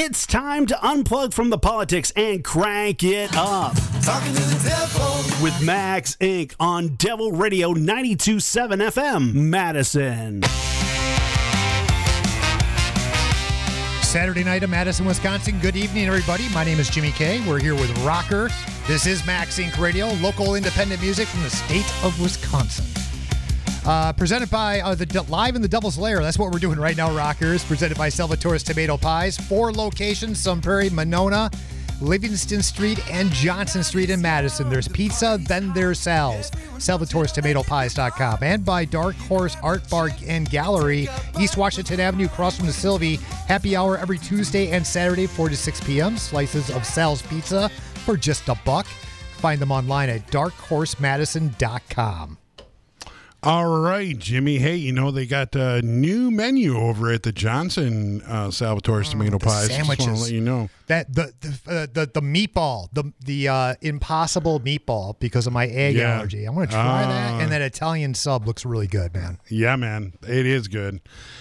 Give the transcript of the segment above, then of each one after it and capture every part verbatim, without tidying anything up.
It's time to unplug from the politics and crank it up. Talking to the devil. With Max Incorporated on Devil Radio ninety-two point seven F M, Madison. Saturday night in Madison, Wisconsin. Good evening, everybody. My name is Jimmy K. We're here with Rocker. This is Max Incorporated Radio, local independent music from the state of Wisconsin. Uh, presented by uh, the Live in the Devil's Lair. That's what we're doing right now, Rockers. Presented by Salvatore's Tomato Pies. Four locations: Sun Prairie, Monona, Livingston Street, and Johnson Street in Madison. There's pizza, then there's Sal's. Salvatore's Tomato Pies dot com. And by Dark Horse Art Bar and Gallery, East Washington Avenue, across from the Sylvie. Happy hour every Tuesday and Saturday, four to six p.m. Slices of Sal's Pizza for just a buck. Find them online at dark horse madison dot com. All right, Jimmy. Hey, you know, they got a new menu over at the Johnson uh, Salvatore's Tomato Oh, the Pies. sandwiches. Just want to let you know. That the the uh, the, the meatball, the the uh, impossible meatball because of my egg Yeah. allergy. I'm going to try Uh, that, and that Italian sub looks really good, man. Yeah, man. It is good.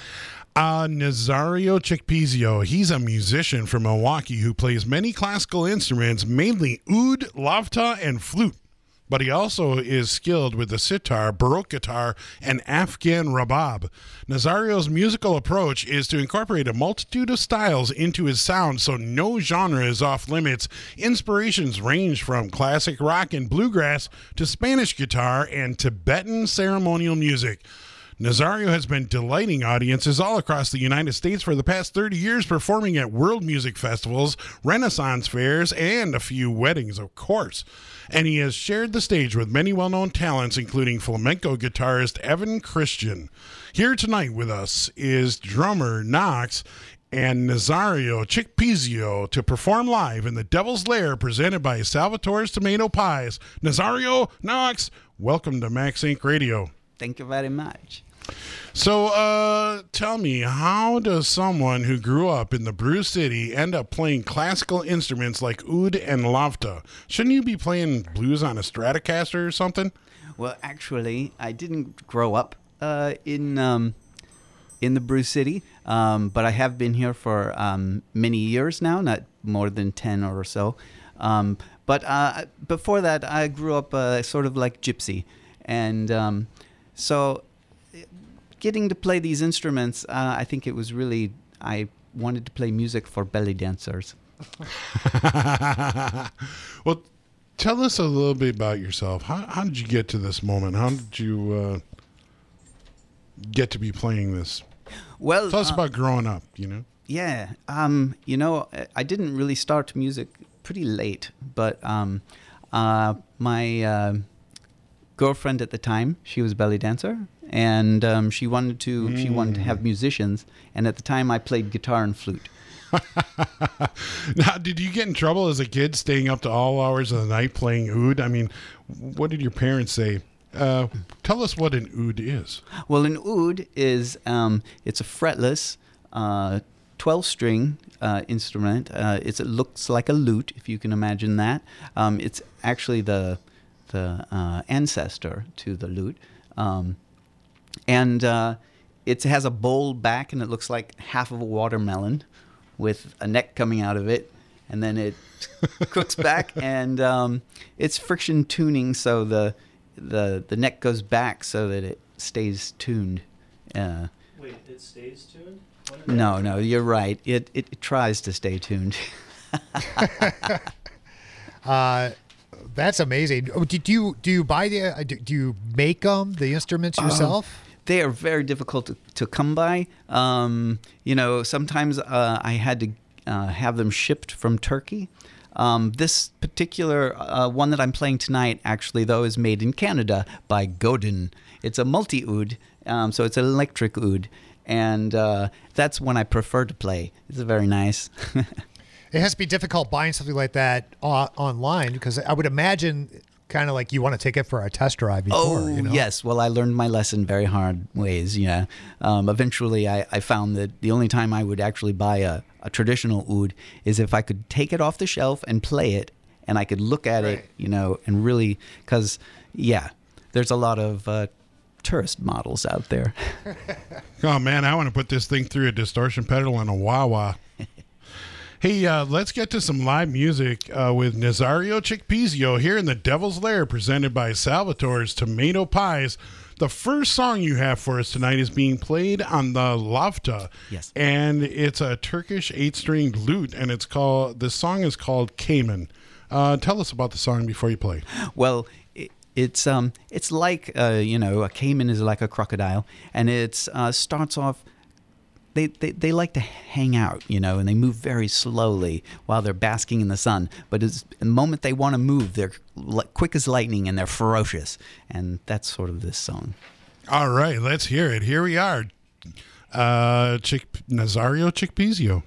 Uh, Nazario Chickpizio. He's a musician from Milwaukee who plays many classical instruments, mainly oud, lavta, and flute. But he also is skilled with the sitar, baroque guitar, and Afghan rabab. Nazario's musical approach is to incorporate a multitude of styles into his sound so no genre is off limits. Inspirations range from classic rock and bluegrass to Spanish guitar and Tibetan ceremonial music. Nazario has been delighting audiences all across the United States for the past thirty years, performing at world music festivals, Renaissance fairs, and a few weddings, of course. And he has shared the stage with many well-known talents, including flamenco guitarist Evan Christian. Here tonight with us is drummer Knox and Nazario Chickpizio to perform live in the Devil's Lair, presented by Salvatore's Tomato Pies. Nazario, Knox, welcome to Max Incorporated Radio. Thank you very much. So, uh, tell me, how does someone who grew up in the Brew City end up playing classical instruments like oud and lavta? Shouldn't you be playing blues on a Stratocaster or something? Well, actually, I didn't grow up uh, in um, in the Brew City, um, but I have been here for um, many years now, not more than ten or so. Um, but uh, before that, I grew up uh, sort of like gypsy, and um, so getting to play these instruments, uh, I think it was really, I wanted to play music for belly dancers. Well, tell us a little bit about yourself. How, how did you get to this moment? How did you uh, get to be playing this? Well, Tell us uh, about growing up, you know? Yeah, um, you know, I didn't really start music pretty late, but um, uh, my uh, girlfriend at the time, she was a belly dancer, and um, she wanted to mm. she wanted to have musicians, and at the time I played guitar and flute. Now, did you get in trouble as a kid staying up to all hours of the night playing oud? I mean, what did your parents say? Uh, tell us what an oud is. Well, an oud is um, it's a fretless uh, twelve-string uh, instrument. Uh, it's, it looks like a lute, if you can imagine that. Um, it's actually the the uh, ancestor to the lute, um, and uh, it has a bowl back, and it looks like half of a watermelon with a neck coming out of it, and then it cooks back, and um, it's friction tuning, so the the the neck goes back so that it stays tuned. Uh, Wait, it stays tuned? no, no, you're right. It it, it tries to stay tuned. uh, that's amazing. Oh, do, do you do you buy the uh, do, do you make them the instruments yourself? Um, they are very difficult to, to come by. Um, you know, sometimes uh, I had to uh, have them shipped from Turkey. Um, this particular uh, one that I'm playing tonight, actually, though, is made in Canada by Godin. It's a multi-oud, um, so it's an electric oud, and uh, that's one I prefer to play. It's very nice. It has to be difficult buying something like that uh, online, because I would imagine kind of like you want to take it for a test drive before. Oh, you know? yes. Well, I learned my lesson very hard ways, yeah. Um, eventually, I, I found that the only time I would actually buy a, a traditional oud is if I could take it off the shelf and play it, and I could look at right. it, you know, and really, because, yeah, there's a lot of uh, tourist models out there. Oh, man, I want to put this thing through a distortion pedal and a wah-wah. Hey, uh, let's get to some live music uh, with Nazario Chickpeasio here in the Devil's Lair, presented by Salvatore's Tomato Pies. The first song you have for us tonight is being played on the lavta. Yes. And it's a Turkish eight-stringed lute, and it's called, the song is called Cayman. Uh, tell us about the song before you play. Well, it, it's um, it's like uh, you know, a caiman is like a crocodile, and it uh, starts off. They, they they like to hang out, you know, and they move very slowly while they're basking in the sun. But it's, the moment they want to move, they're li- quick as lightning and they're ferocious, and that's sort of this song. All right, let's hear it. Here we are. Uh, Chick Nazario Chickpeasio.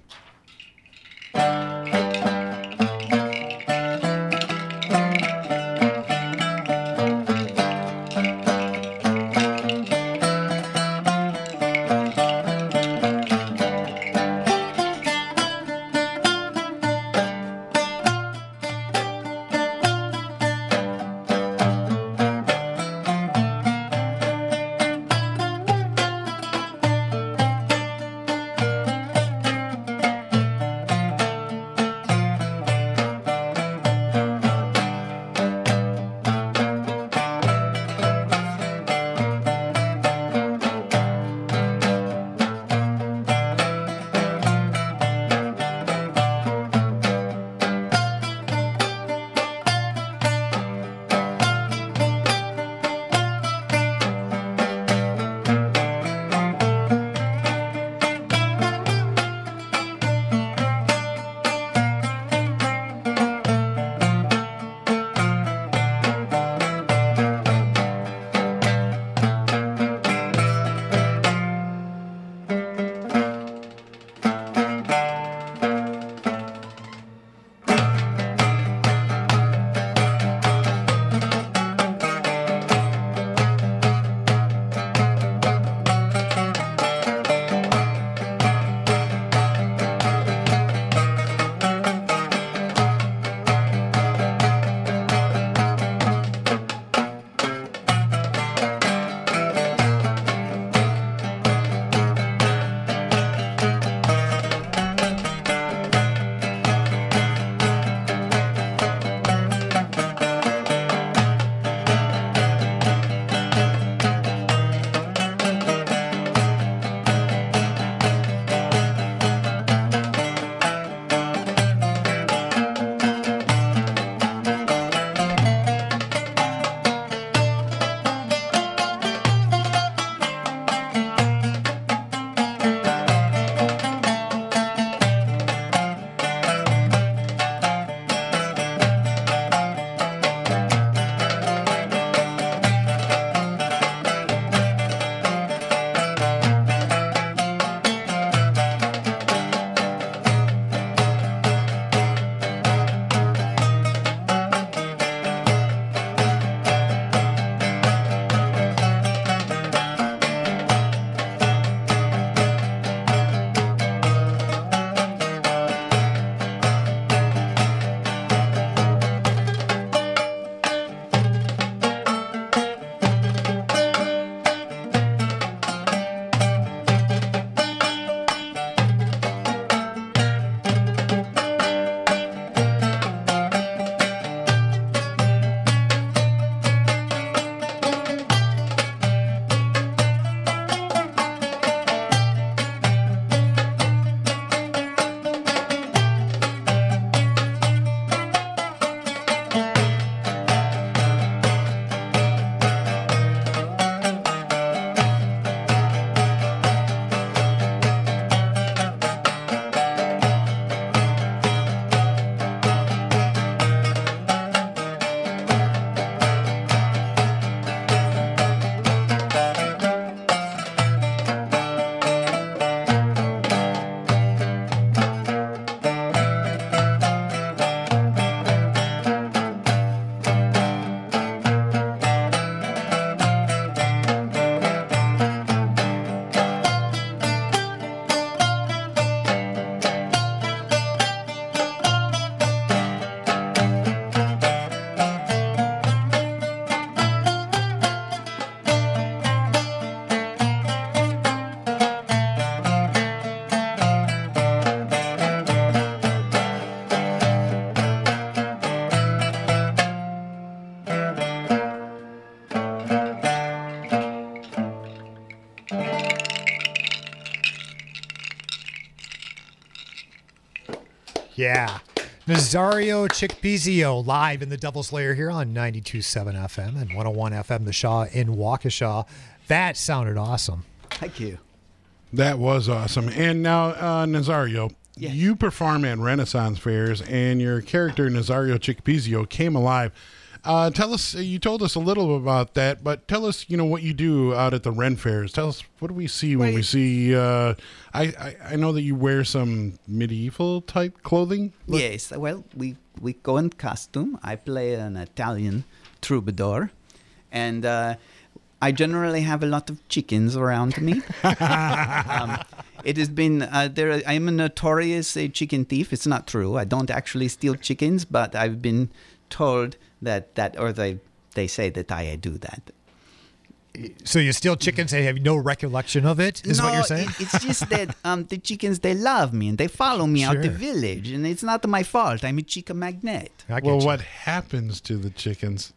Yeah. Nazario Chickpeasio live in the Devil's Lair here on ninety-two point seven F M and one oh one F M The Shaw in Waukesha. That sounded awesome. Thank you. That was awesome. And now, uh, Nazario, Yes. you perform at Renaissance fairs, and your character, Nazario Chickpeasio, came alive. Uh, tell us, you told us a little about that, but tell us, you know, what you do out at the Ren fairs. Tell us, what do we see when Right. we see, uh, I, I, I know that you wear some medieval type clothing. Look- Yes, well, we, we go in costume. I play an Italian troubadour, and uh, I generally have a lot of chickens around me. um, it has been, uh, there. I am a notorious uh, chicken thief. It's not true. I don't actually steal chickens, but I've been told that, that or they, they say that I do that. So you steal chickens and have no recollection of it, is no, what you're saying? it- it's just that um, the chickens, they love me and they follow me out the Sure. village, and it's not my fault. I'm a chica magnet. I get Well, you. what happens to the chickens?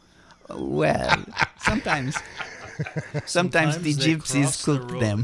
Well, sometimes, sometimes, the Sometimes they gypsies cross the cook road. them.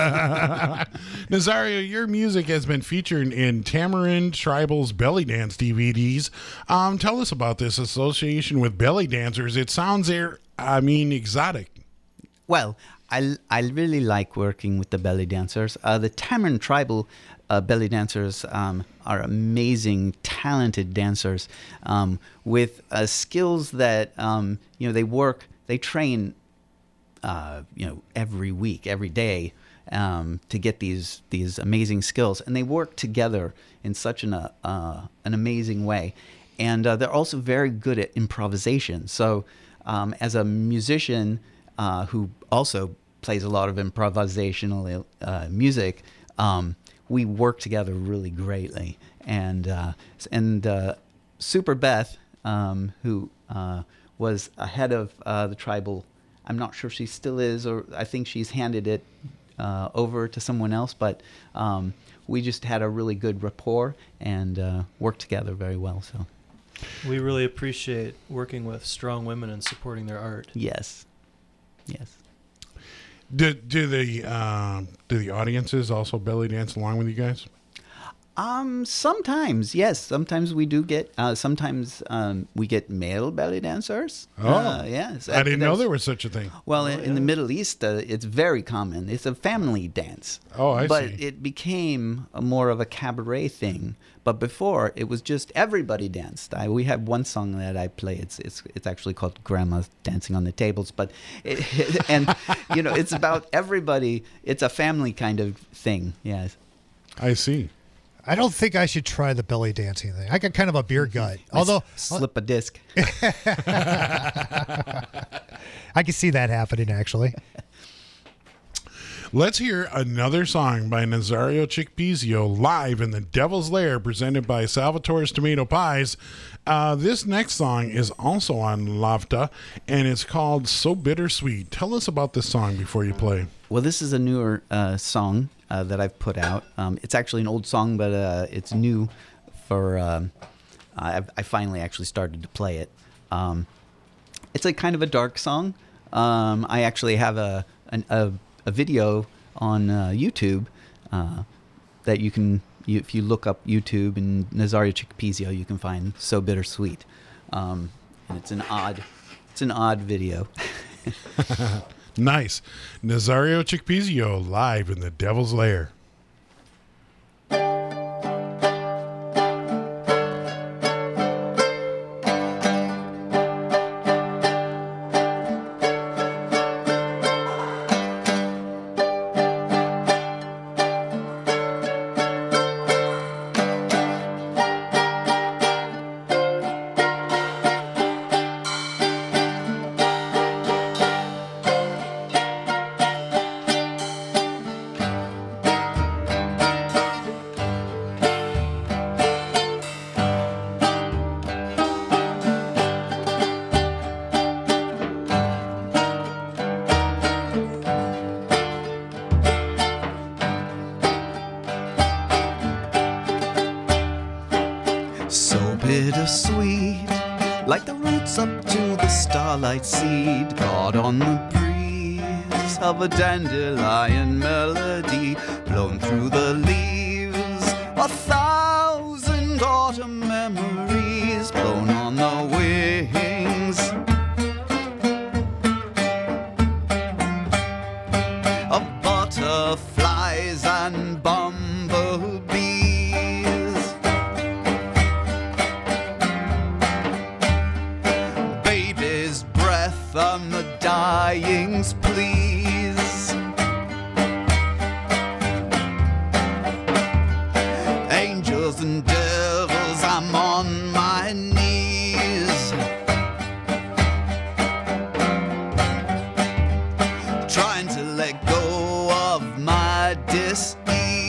Nazario, your music has been featured in Tamarind Tribal's Belly Dance D V Ds. Um, tell us about this association with belly dancers. It sounds, there, I mean, exotic. Well, I, I really like working with the belly dancers. Uh, the Tamarind Tribal uh, belly dancers um, are amazing, talented dancers um, with uh, skills that, um, you know, they work, they train, uh, you know, every week, every day um, to get these these amazing skills. And they work together in such an, uh, uh, an amazing way. And uh, they're also very good at improvisation. So um, as a musician uh, who also plays a lot of improvisational uh, music, um, we work together really greatly. And uh, and uh, Super Beth, um, who uh, was ahead of uh, the tribal, I'm not sure she still is, or I think she's handed it uh, over to someone else, but um, we just had a really good rapport and uh, worked together very well. So We really appreciate working with strong women and supporting their art. yes, yes. Do, do the um, do the audiences also belly dance along with you guys? Um, sometimes, yes. Sometimes we do get. Uh, sometimes um, we get male belly dancers. Oh, uh, yes. I didn't know There's- there was such a thing. Well, in, in the Middle East, uh, it's very common. It's a family dance. Oh, I but see. it became a more of a cabaret thing. But before, it was just everybody danced. I, we have one song that I play. It's it's it's actually called "Grandma Dancing on the Tables." But it, and you know, it's about everybody. It's a family kind of thing. Yes. I see. I don't think I should try the belly dancing thing. I got kind of a beer gut. Although Slip a disc. I can see that happening, actually. Let's hear another song by Nazario Chickpeasio live in the Devil's Lair, presented by Salvatore's Tomato Pies. Uh, this next song is also on Lavta, and it's called So Bittersweet. Tell us about this song before you play. Well, this is a newer uh, song uh, that I've put out. Um, it's actually an old song, but uh, it's new for. Um, I, I finally actually started to play it. Um, it's a kind of a dark song. Um, I actually have a an, a, a video on uh, YouTube uh, that you can, you, if you look up YouTube and Nazario Chickpeasio, you can find So Bittersweet. Um, and it's an odd, it's an odd video. Nice. Nazario Chickpeasio live in the Devil's Lair. So bittersweet, like the roots up to the starlight seed, caught on the breeze of a dandelion melody, blown through the leaves a thousand and bumblebees. Baby's breath on the dying's pleas. Angels and devils, I'm on my knees, trying to let go of my dis-ease.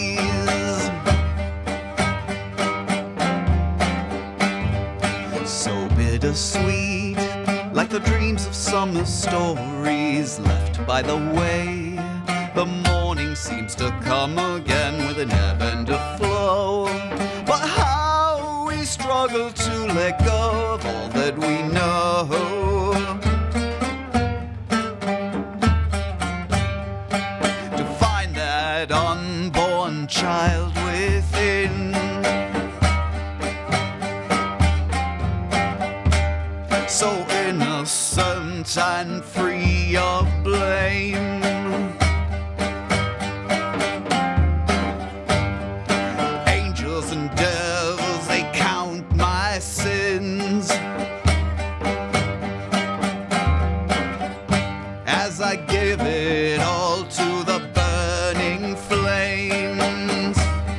So bittersweet, like the dreams of summer stories left by the way. The morning seems to come again with an ebb and a flow. But how we struggle to let go of all that we know. To find that unborn child within. So innocent and free of blame. Angels and devils, they count my sins as I give it all to the burning flames.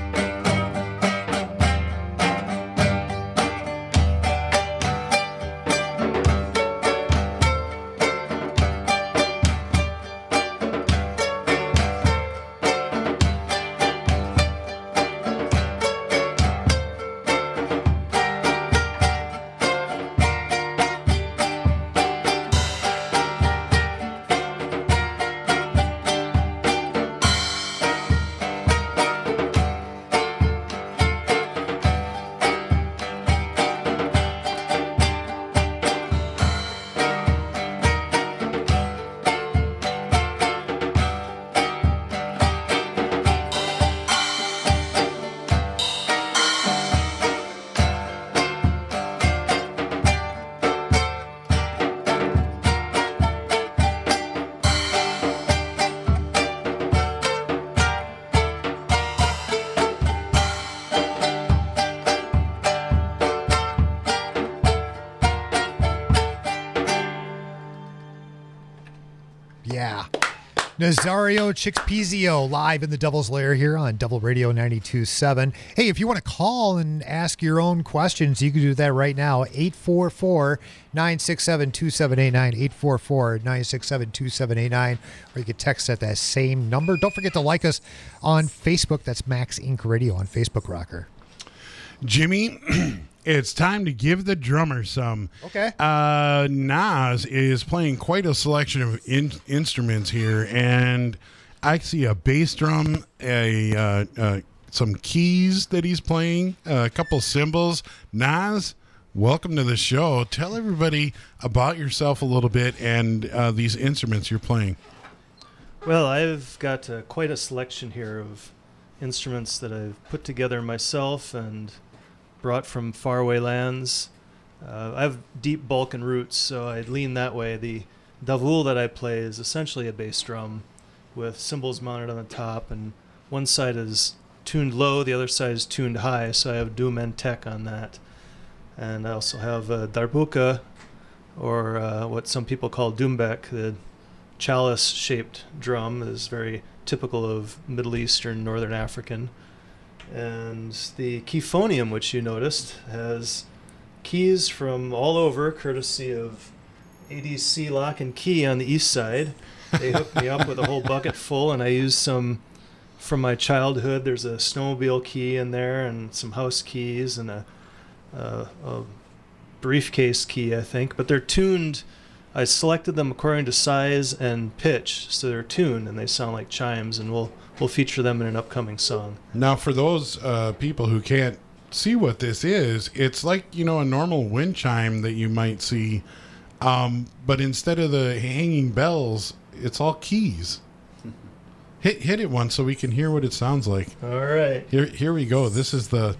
Yeah. Nazario Chixpizio live in the Devil's Lair here on Devil Radio ninety-two point seven. Hey, if you want to call and ask your own questions, you can do that right now. eight four four, nine six seven, two seven eight nine, eight four four, nine six seven, two seven eight nine, or you can text at that same number. Don't forget to like us on Facebook. That's Max Inc Radio on Facebook, Rocker. Jimmy, it's time to give the drummer some. Okay. Uh, Nas is playing quite a selection of in- instruments here, and I see a bass drum, a uh, uh, some keys that he's playing, uh, a couple cymbals. Nas, welcome to the show. Tell everybody about yourself a little bit and uh, these instruments you're playing. Well, I've got uh, quite a selection here of instruments that I've put together myself and brought from faraway lands. Uh, I have deep Balkan roots, so I lean that way. The davul that I play is essentially a bass drum with cymbals mounted on the top, and one side is tuned low, the other side is tuned high, so I have Doom and Tech on that. And I also have a darbuka, or uh, what some people call doumbek, the chalice-shaped drum is very typical of Middle Eastern, Northern African. And the Keyphonium, which you noticed, has keys from all over, courtesy of A D C Lock and Key on the east side. They hooked me up with a whole bucket full, and I used some from my childhood. There's a snowmobile key in there, and some house keys, and a, a, a briefcase key, I think. But they're tuned. I selected them according to size and pitch, so they're tuned, and they sound like chimes, and we'll we'll feature them in an upcoming song. Now, for those uh, people who can't see what this is, it's like, you know, a normal wind chime that you might see, um, but instead of the hanging bells, it's all keys. Hit hit it once so we can hear what it sounds like. All right. Here here we go. This is the...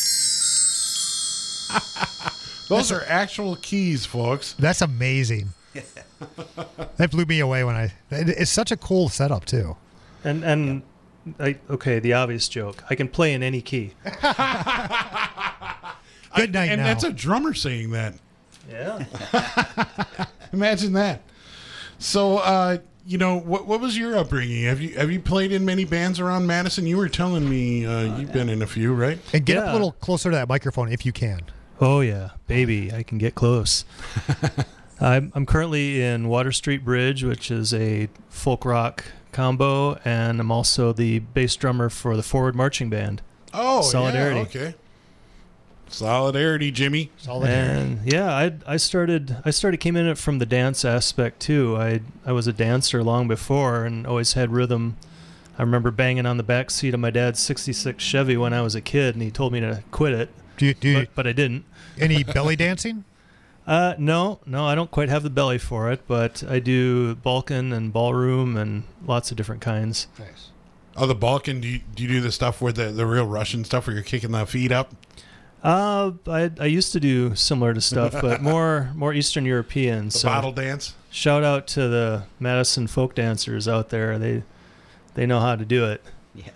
Those are actual keys, folks. That's amazing. That blew me away when I. It, it's such a cool setup too. And and I, okay, the obvious joke. I can play in any key. Good night And now. that's a drummer saying that. Yeah. Imagine that. So, uh, you know, what what was your upbringing? Have you have you played in many bands around Madison? You were telling me uh, you've been in a few, right? And get up Yeah. a little closer to that microphone if you can. Oh yeah, baby, I can get close. I'm I'm currently in Water Street Bridge, which is a folk rock combo, and I'm also the bass drummer for the Forward Marching Band. Oh, Solidarity. Yeah, okay. Solidarity, Jimmy. Solidarity. And yeah, I I started I started came in it from the dance aspect too. I I was a dancer long before and always had rhythm. I remember banging on the back seat of my dad's sixty-six Chevy when I was a kid, and he told me to quit it, Do you do you, but, but I didn't. any belly dancing? Uh, no, no, I don't quite have the belly for it, but I do Balkan and ballroom and lots of different kinds. Nice. Oh, the Balkan. Do you, do you do the stuff where the, the real Russian stuff where you're kicking the feet up? Uh, I I used to do similar to stuff, but more more Eastern European. The So bottle dance? shout out to the Madison folk dancers out there. They they know how to do it. Yeah.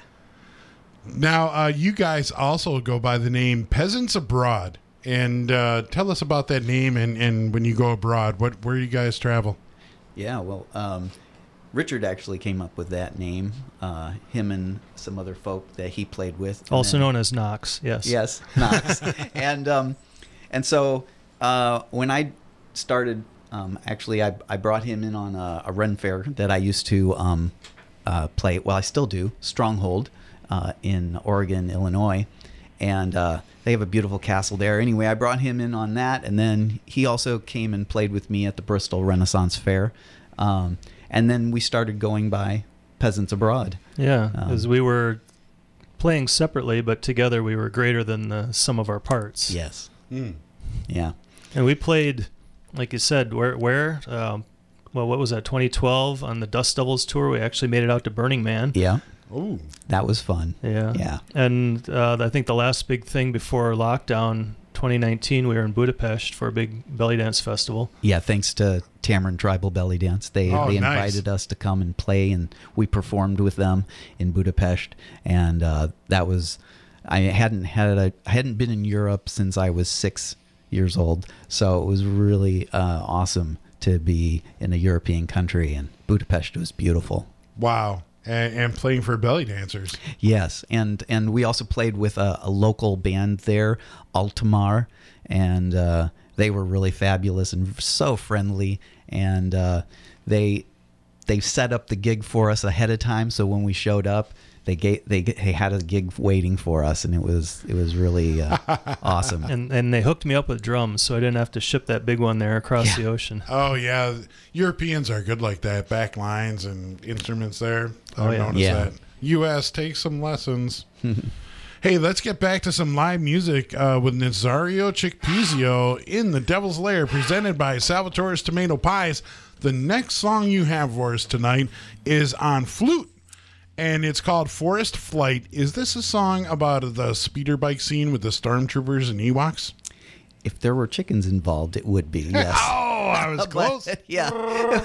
Now, uh, you guys also go by the name Peasants Abroad. And uh, tell us about that name and, and when you go abroad, what where you guys travel? Yeah, well, um, Richard actually came up with that name. Uh, him and some other folk that he played with. And Also then- known as Knox. Yes. Yes, Knox. and um, and so uh, when I started, um, actually, I, I brought him in on a, a Ren Fair that I used to um, uh, play. Well, I still do. Stronghold uh, in Oregon, Illinois, and uh, they have a beautiful castle there. Anyway, I brought him in on that, and then he also came and played with me at the Bristol Renaissance Fair, um, and then we started going by Peasants Abroad. Yeah, Um, because we were playing separately, but together we were greater than the sum of our parts. Yes. Mm. Yeah. And we played, like you said, where where um, well, what was that? twenty twelve on the Dust Devils tour. We actually made it out to Burning Man. Yeah. Oh, That was fun. Yeah. Yeah. And uh, I think the last big thing before lockdown, twenty nineteen, we were in Budapest for a big belly dance festival. Yeah, thanks to Tamarin Tribal Belly Dance. They Oh, they nice. invited us to come and play, and we performed with them in Budapest. And uh, that was, I hadn't had a, I hadn't been in Europe since I was six years old, so it was really uh, awesome to be in a European country. And Budapest was beautiful. wow. And, and playing for belly dancers. Yes, and and we also played with a, a local band there, Altamar, and uh, they were really fabulous and so friendly. And uh, they they set up the gig for us ahead of time, so when we showed up, they gave, they they had a gig waiting for us, and it was it was really uh, awesome. And and they hooked me up with drums, so I didn't have to ship that big one there across the ocean. Oh, yeah. Europeans are good like that. Back lines and instruments there. Oh, I've yeah. noticed Yeah. that. U S, take some lessons. Hey, let's get back to some live music uh, with Nazario Chickpizio in the Devil's Lair, presented by Salvatore's Tomato Pies. The next song you have for us tonight is on flute, and it's called Forest Flight. Is this a song about the speeder bike scene with the stormtroopers and Ewoks? If there were chickens involved, it would be, yes. Oh, I was close. But, yeah.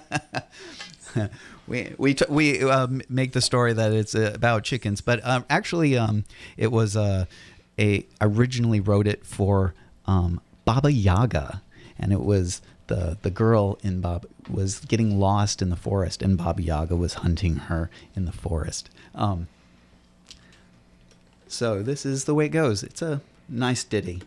we we t- we um, make the story that it's uh, about chickens, but um, actually, um, it was uh, a originally wrote it for um, Baba Yaga, and it was the the girl in Baba was getting lost in the forest, and Baba Yaga was hunting her in the forest. Um, so this is the way it goes. It's a nice ditty.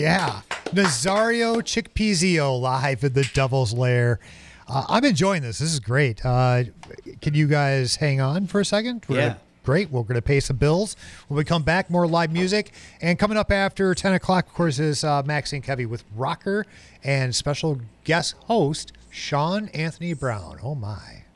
Yeah. Nazario Chickpeasio live in the Devil's Lair. Uh, I'm enjoying this. This is great. Uh, can you guys hang on for a second? We're Yeah. Gonna, great. We're going to pay some bills. When we come back, more live music. And coming up after ten o'clock, of course, is uh, Maxine Kevy with Rocker and special guest host Sean Anthony Brown. Oh, my.